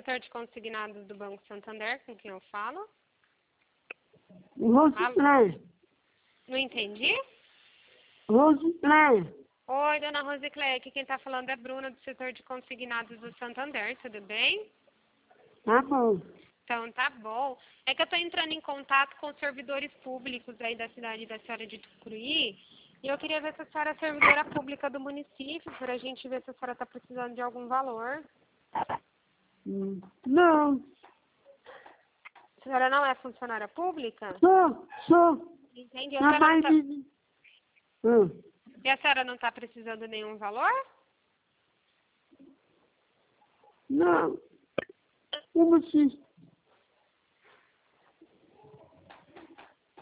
setor de consignados do Banco Santander, com quem eu falo? Rosicléia. Não entendi? Rosicléia. Oi, dona Rosicléia, aqui quem tá falando é Bruna, do setor de consignados do Santander, tudo bem? Tá bom. Então, tá bom. É que eu tô entrando em contato com os servidores públicos aí da cidade da senhora de Tucuruí, e eu queria ver se a senhora é servidora pública do município, para a gente ver se a senhora tá precisando de algum valor. Não. A senhora não é funcionária pública? Sou. Entendi. A senhora não Trabalho tá... de... E a senhora não tá precisando de nenhum valor? Não. Como se...